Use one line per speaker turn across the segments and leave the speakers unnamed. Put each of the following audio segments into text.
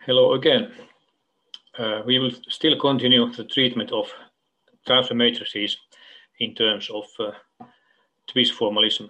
Hello again. We will still continue the treatment of transfer matrices in terms of Twist formalism.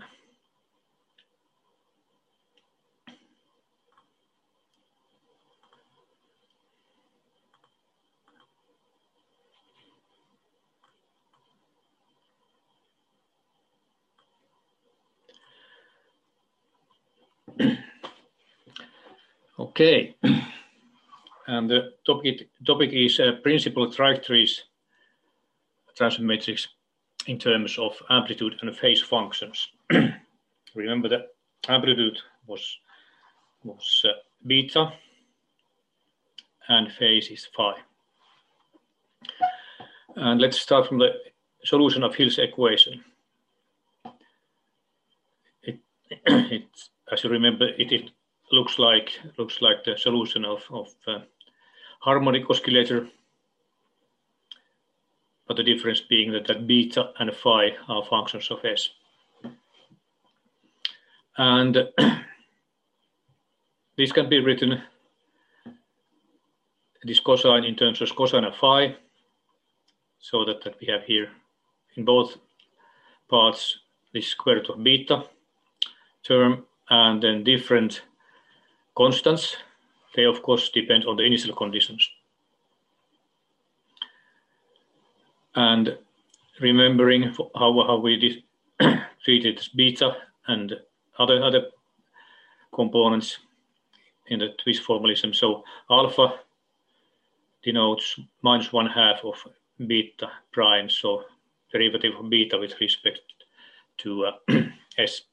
Okay, and the topic is principal trajectories transfer matrix in terms of amplitude and phase functions. Remember that amplitude was beta and phase is phi. And let's start from the solution of Hill's equation. As you remember, it looks like the solution of harmonic oscillator, but the difference being that beta and phi are functions of S. And this can be written, this cosine in terms of cosine of phi, so that we have here in both parts this square root of beta term, and then different constants. They of course depend on the initial conditions. And remembering how we treated beta and other components in the Twist formalism. So alpha denotes minus 1/2 of beta prime, so derivative of beta with respect to S.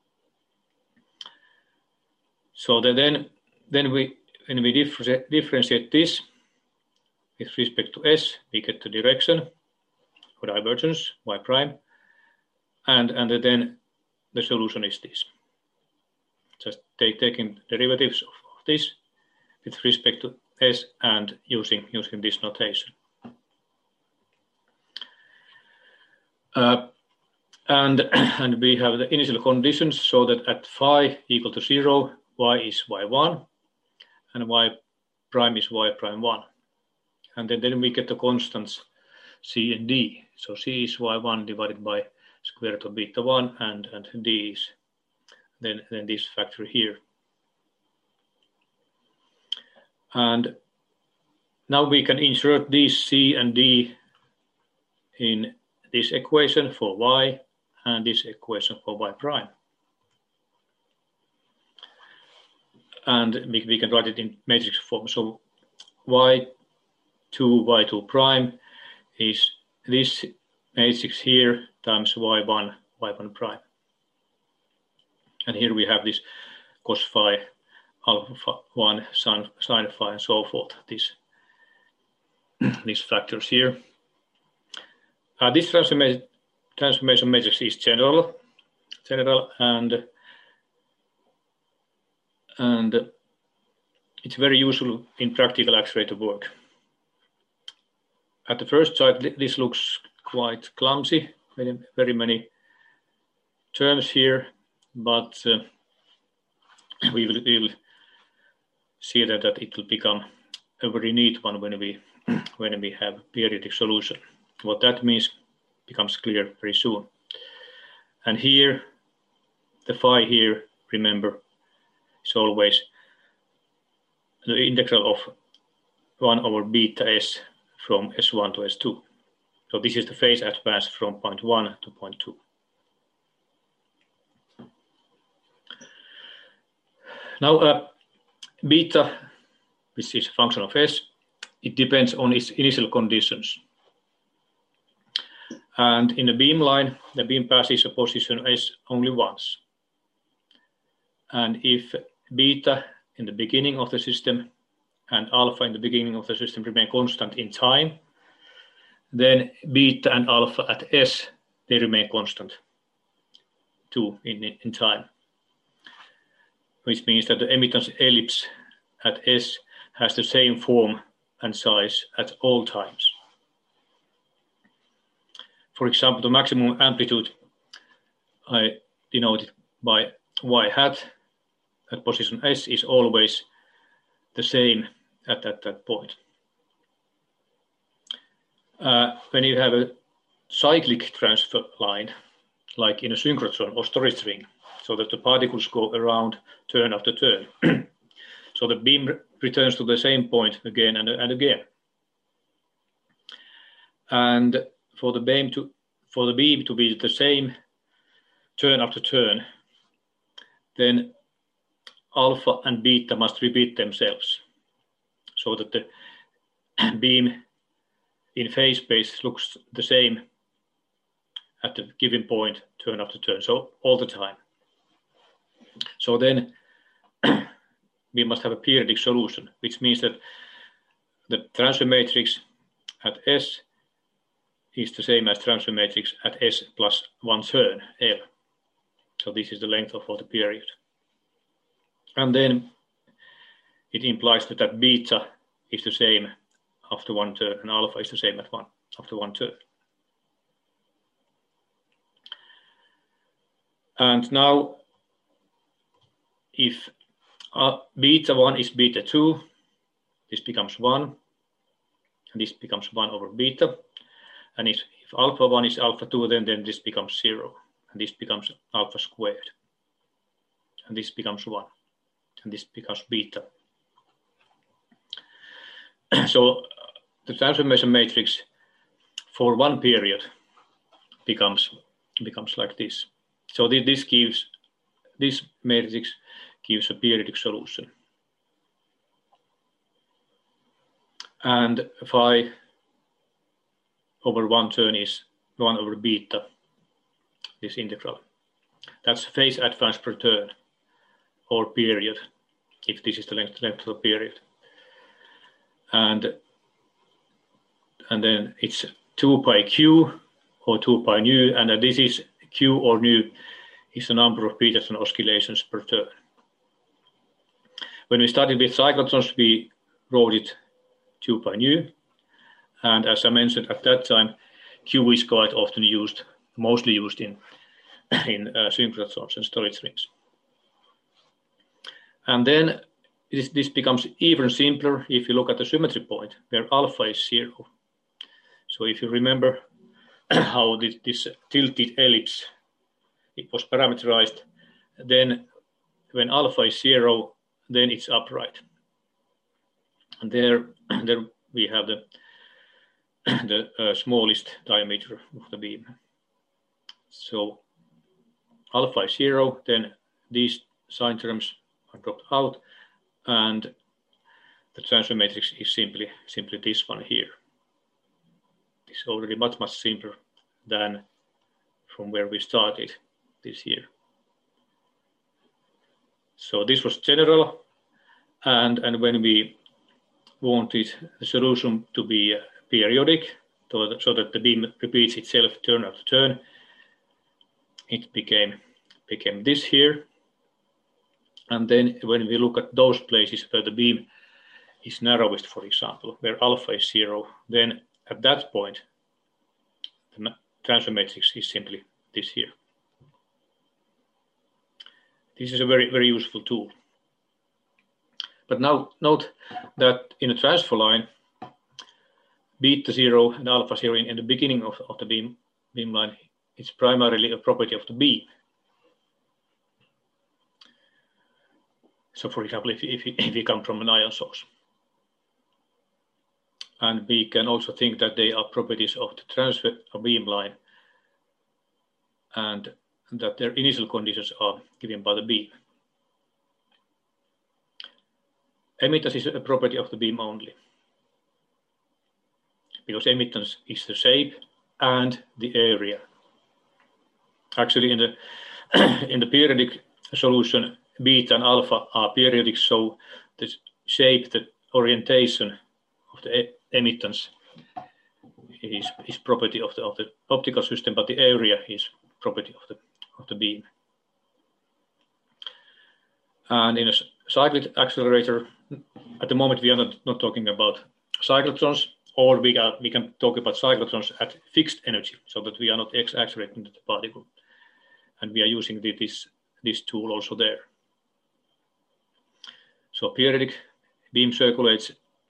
So then when we differentiate this with respect to S, we get the direction or divergence y prime, and then the solution is this. Just taking derivatives of this with respect to S and using this notation. And we have the initial conditions so that at phi equal to 0, y is y1 and y prime is y prime 1. And then we get the constants c and d. So c is y1 divided by square root of beta 1 and d is then this factor here. And now we can insert these c and d in this equation for y and this equation for y prime. And we can write it in matrix form. So y2, y2 prime is this matrix here times y1, y1 prime. And here we have this cos phi, alpha 1, sin phi, and so forth. These factors here. This transformation matrix is general, and it's very useful in practical accelerator work. At the first sight, this looks quite clumsy, very many terms here, but we will see that it will become a very neat one when we have periodic solution. What that means becomes clear very soon. And here, the phi here, remember, is always the integral of 1 over beta s from S1 to S2. So this is the phase advance from point 1 to point 2. Now, beta, which is a function of S, it depends on its initial conditions. And in the beamline, the beam passes a position S only once. And if beta in the beginning of the system and alpha in the beginning of the system remain constant in time, then beta and alpha at S, they remain constant too in time. Which means that the emittance ellipse at S has the same form and size at all times. For example, the maximum amplitude I denoted by y hat at position S is always the same at that point. When you have a cyclic transfer line, like in a synchrotron or storage ring, so that the particles go around turn after turn, so the beam returns to the same point again and again. And for the beam to be the same turn after turn, then alpha and beta must repeat themselves, so that the beam in phase space looks the same at the given point, turn after turn, so all the time. So then we must have a periodic solution, which means that the transfer matrix at S is the same as transfer matrix at S plus 1 turn, L. So this is the length of the period. And then it implies that beta is the same after 1 turn and alpha is the same after 1 turn. And now if beta 1 is beta 2, this becomes 1, and this becomes 1 over beta. And if alpha 1 is alpha 2, then this becomes 0, and this becomes alpha squared. And this becomes 1, and this becomes beta. So the transformation matrix for one period becomes like this. So this matrix gives a periodic solution. And phi over 1 turn is 1 over beta, this integral. That's phase advance per turn, or period, if this is the length of the period. And then it's 2 pi q or 2 pi nu, and this is q or nu is the number of Peterson oscillations per turn. When we started with cyclotrons, we wrote it 2 pi nu, and as I mentioned at that time, q is quite often used, mostly used in synchrotrons and storage rings. And then this becomes even simpler if you look at the symmetry point, where alpha is 0. So if you remember how this tilted ellipse, it was parameterized, then when alpha is 0, then it's upright. And there we have the smallest diameter of the beam. So alpha is 0, then these sign terms are dropped out, and the transfer matrix is simply this one here. It's already much simpler than from where we started this year. So this was general, and when we wanted the solution to be periodic, so that the beam repeats itself turn after turn, it became this here. And then when we look at those places where the beam is narrowest, for example, where alpha is 0, then at that point, the transfer matrix is simply this here. This is a very, very useful tool. But now note that in a transfer line, beta 0 and alpha 0 in the beginning of the beam line, it's primarily a property of the beam. So for example, if we come from an ion source. And we can also think that they are properties of the transfer beam line, and that their initial conditions are given by the beam. Emittance is a property of the beam only, because emittance is the shape and the area. Actually, in the periodic solution, beta and alpha are periodic, so the shape, the orientation of the emittance is property of the optical system, but the area is property of the beam. And in a cyclic accelerator, at the moment we are not talking about cyclotrons, or we can talk about cyclotrons at fixed energy, so that we are not accelerating the particle, and we are using this tool also there. So periodic beam circulates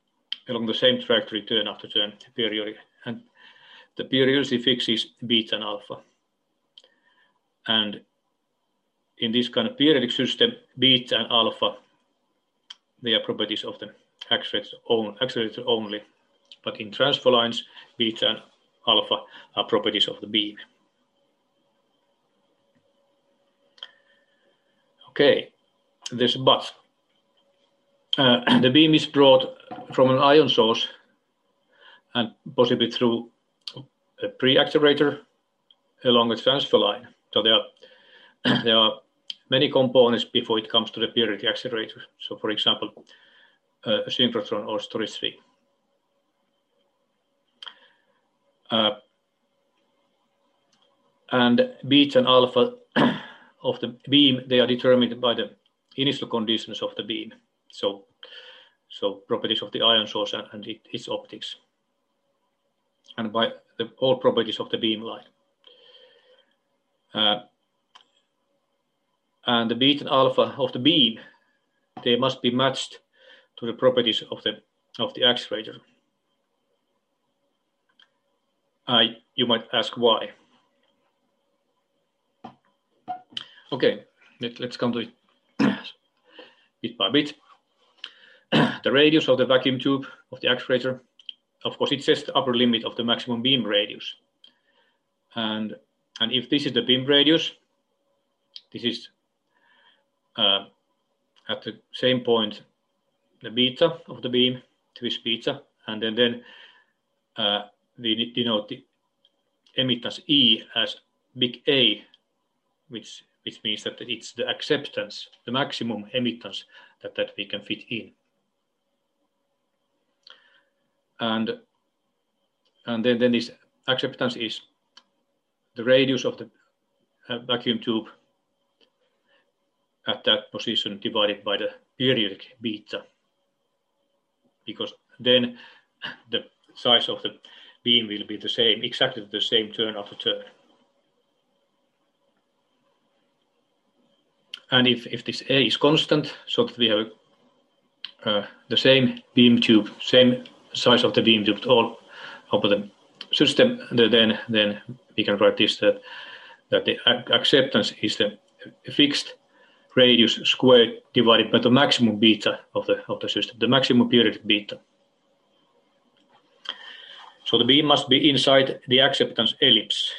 along the same trajectory turn after turn periodically. And the periodicity fixes beta and alpha. And in this kind of periodic system, beta and alpha, they are properties of the accelerator only. But in transfer lines, beta and alpha are properties of the beam. Okay, there's a but. The beam is brought from an ion source and possibly through a pre-accelerator along a transfer line. So there are many components before it comes to the periodic accelerator. So for example, a synchrotron or storage swing. And beta and alpha of the beam, they are determined by the initial conditions of the beam. So properties of the ion source and its optics, and by all properties of the beam line. And the beta and alpha of the beam, they must be matched to the properties of the accelerator. You might ask why. Okay, let's come to it bit by bit. The radius of the vacuum tube of the accelerator, of course, it sets the upper limit of the maximum beam radius. And if this is the beam radius, this is at the same point the beta of the beam, this beta, and then we denote the emittance E as big A, which means that it's the acceptance, the maximum emittance that we can fit in. And then this acceptance is the radius of the vacuum tube at that position divided by the periodic beta, because then the size of the beam will be the same, exactly the same turn after turn. And if this A is constant, so that we have the same beam tube, same size of the beam tube all over the system, then we can write this that the acceptance is the fixed radius squared divided by the maximum beta of the system, the maximum periodic beta. So the beam must be inside the acceptance ellipse.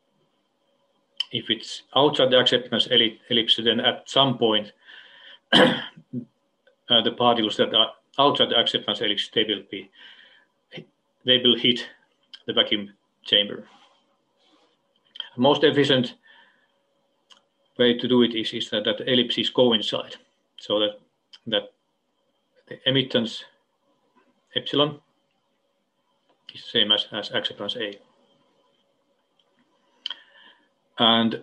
If it's outside the acceptance ellipse, then at some point the particles that are outside the acceptance ellipse, they will hit the vacuum chamber. The most efficient way to do it is that the ellipses coincide, so that the emittance epsilon is the same as acceptance A. And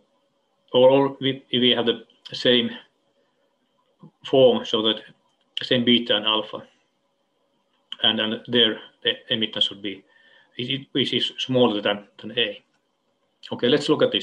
we have the same form, so that same beta and alpha, and there the emittance would be which is smaller than A. Okay, let's look at this.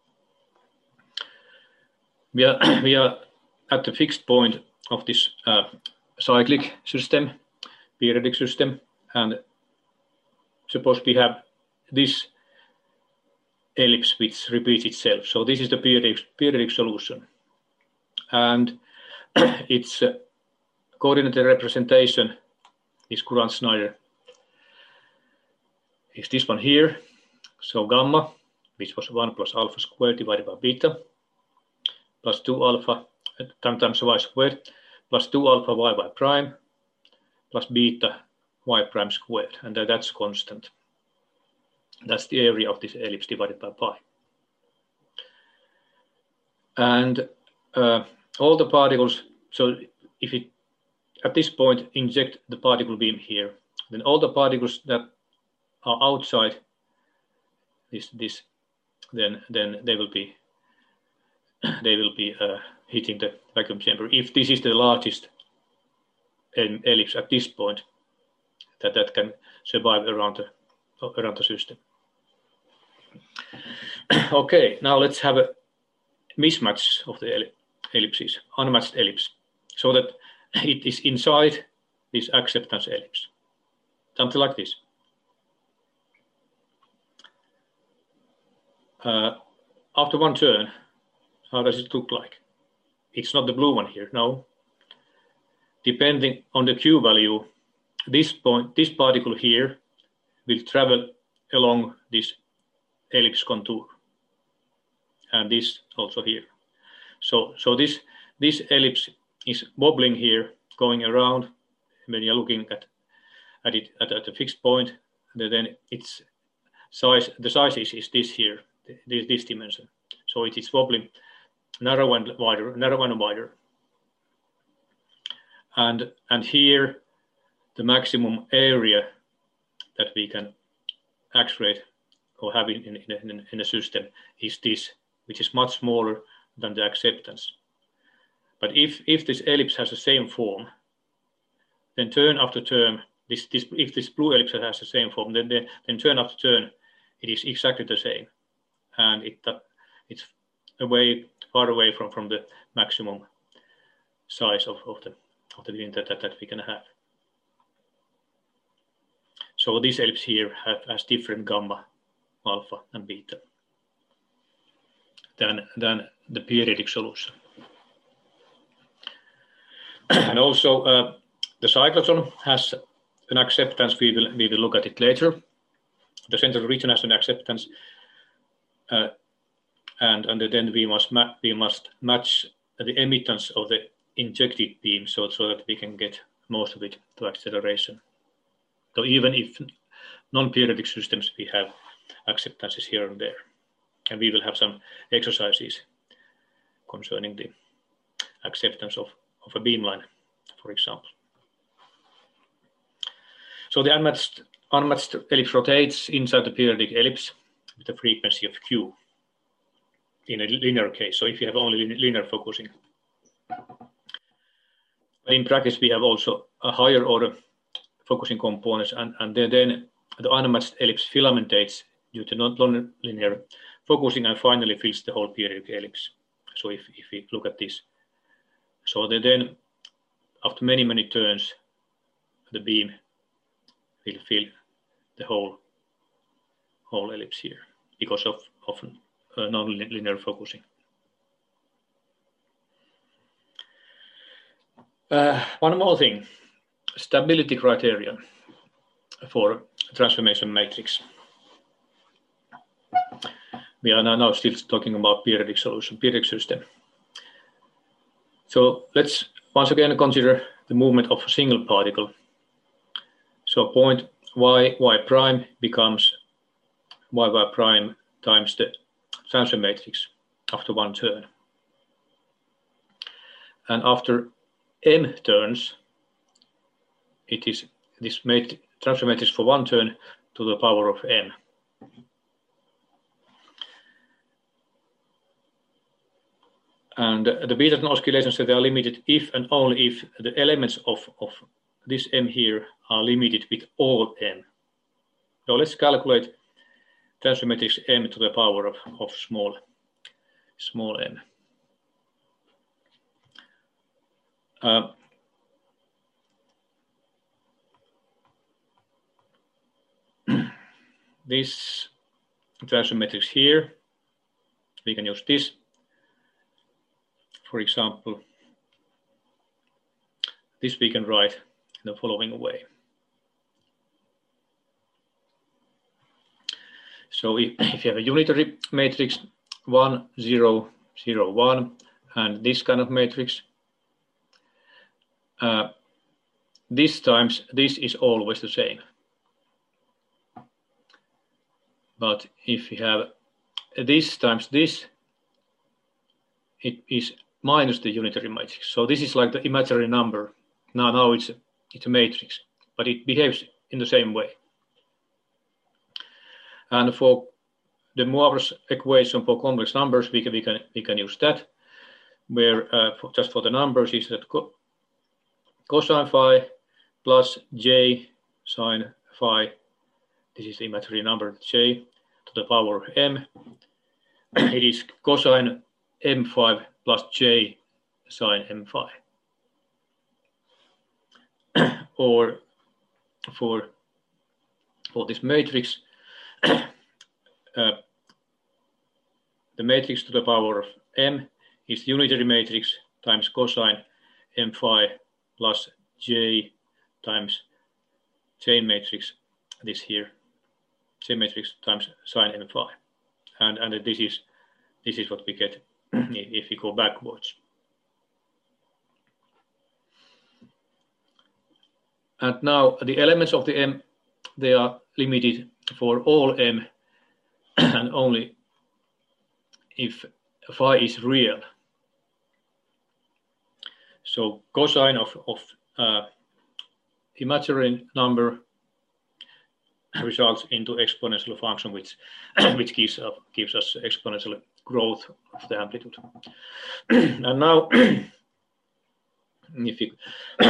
We are at the fixed point of this cyclic system, periodic system, and suppose we have this ellipse which repeats itself. So this is the periodic solution, and its coordinate representation is Courant-Schneider. Is this one here? So gamma, which was 1 plus alpha squared divided by beta, plus 2 alpha times y squared, plus 2 alpha y prime, plus beta y prime squared, and that's constant. That's the area of this ellipse divided by pi. And all the particles, so if it at this point inject the particle beam here, then all the particles that are outside this then they will be hitting the vacuum chamber. If this is the largest ellipse at this point that can survive around the system. Okay, now let's have a mismatch of the ellipses, unmatched ellipse, so that it is inside this acceptance ellipse. Something like this. After one turn, how does it look like? It's not the blue one here, no. Depending on the Q value, this particle here will travel along this ellipse contour, and this also here. So this ellipse is wobbling here, going around. When you're looking at it at a fixed point, then its size, the size is this here, this dimension. So it is wobbling narrow and wider, narrow and wider. And here, the maximum area that we can accelerate or have in a system is this, which is much smaller than the acceptance. But if this ellipse has the same form, then turn after turn, if this blue ellipse has the same form, then turn after turn, it is exactly the same, and it's far away from the maximum size of the beam that we can have. So this ellipse here has different gamma, alpha, and beta than the periodic solution. And also the cyclotron has an acceptance. We will look at it later. The central region has an acceptance, and then we must match the emittance of the injected beam so that we can get most of it to acceleration. So even if non-periodic systems, we have acceptances here and there, and we will have some exercises concerning the acceptance of a beamline, for example. So the unmatched ellipse rotates inside the periodic ellipse with a frequency of q in a linear case. So if you have only linear focusing. But in practice, we have also a higher order focusing components, and then the unmatched ellipse filamentates due to non-linear focusing and finally fills the whole periodic ellipse. So if we look at this, so then after many turns, the beam will fill the whole ellipse here because of non-linear focusing. One more thing, stability criterion for transformation matrix. We are now still talking about periodic solution, periodic system. So let's once again consider the movement of a single particle. So point y prime becomes y prime times the transfer matrix after one turn. And after m turns, it is this transfer matrix for one turn to the power of m. And the Petersen oscillations, they are limited if and only if the elements of this m here are limited with all m. So let's calculate transfer matrix m to the power of small m. This transfer matrix here, we can use this. For example, this we can write in the following way. So if you have a unitary matrix 1, 0, 0, 1, and this kind of matrix, this times this is always the same. But if you have this times this, it is minus the unitary matrix. So this is like the imaginary number. Now it's a matrix, but it behaves in the same way. And for the Moivre's equation for complex numbers, we can use that, where just for the numbers is that cosine phi plus j sine phi. This is the imaginary number j to the power of m. It is cosine m5 plus j sine m5. or for this matrix, the matrix to the power of m is unitary matrix times cosine m phi plus j times chain matrix, this here, chain matrix times sine m phi, and this is what we get if we go backwards. And now the elements of the M, they are limited for all M and only if phi is real. So cosine of imaginary number results into exponential function which gives us exponential growth of the amplitude. And now if you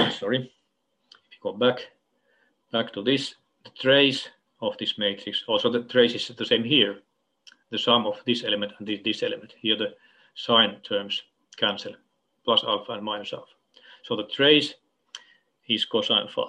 go back to this, the trace of this matrix, also the trace is the same here, the sum of this element and this element. Here the sign terms cancel, plus alpha and minus alpha. So the trace is cosine phi.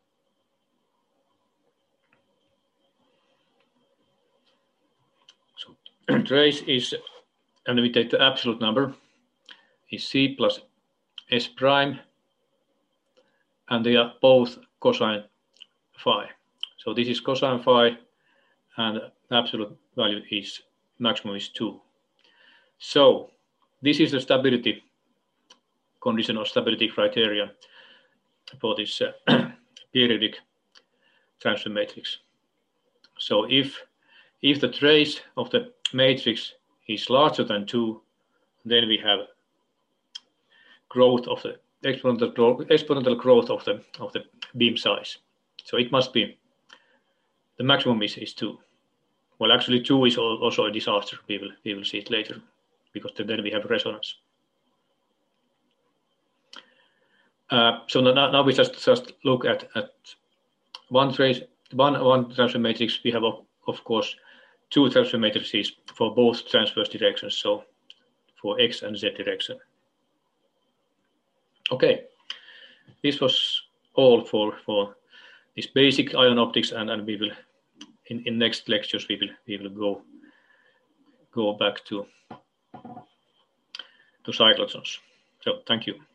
So trace is, and we take the absolute number, is C plus S prime, and they are both cosine phi. So this is cosine phi, and the absolute value is maximum is 2. So this is the stability condition or stability criterion for this periodic transfer matrix. So if the trace of the matrix is larger than 2, then we have growth of the exponential growth of the beam size. So it must be, the maximum is 2. Well, actually 2 is also a disaster. We will see it later, because then we have resonance. So now we just look at one trace, one transfer matrix. We have of course 2 transfer matrices for both transverse directions, so for x and z direction. Okay, this was all for this basic ion optics, and we will in next lectures we will go back to cyclotrons. So thank you.